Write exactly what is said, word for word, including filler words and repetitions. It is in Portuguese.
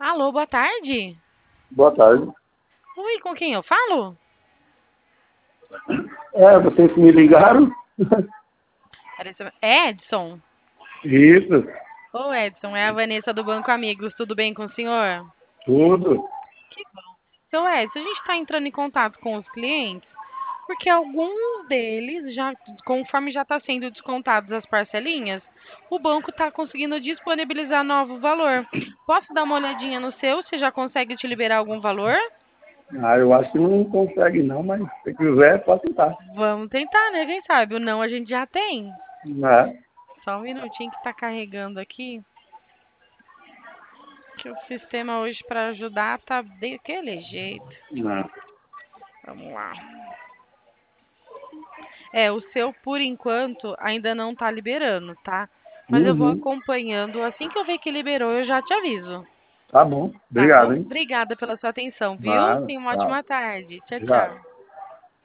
Alô, boa tarde. Boa tarde. Oi, com quem eu falo? É, vocês me ligaram? Parece- Edson. Isso, Ô, Edson, é a Vanessa do Banco Amigos. Tudo bem com o senhor? tudo. Que bom. Seu Edson, a gente está entrando em contato com os clientes porque alguns deles, já, conforme já está sendo descontados as parcelinhas, o banco está conseguindo disponibilizar novo valor. Posso dar uma olhadinha no seu? Você já consegue te liberar algum valor? Ah, eu acho que não consegue não, mas se quiser, pode tentar. Vamos tentar, né? Quem sabe? O não a gente já tem. Né? Só um minutinho que está carregando aqui. Que o sistema hoje para ajudar tá daquele jeito. Não. Vamos lá. É, o seu por enquanto ainda não tá liberando, tá? Mas eu vou Uhum. acompanhando. Assim que eu ver que liberou, eu já te aviso. Tá bom. Tá Obrigado, bom? hein? Obrigada pela sua atenção, viu? Nada. Tenha uma Tchau. ótima tarde. Tchau, Obrigado. tchau.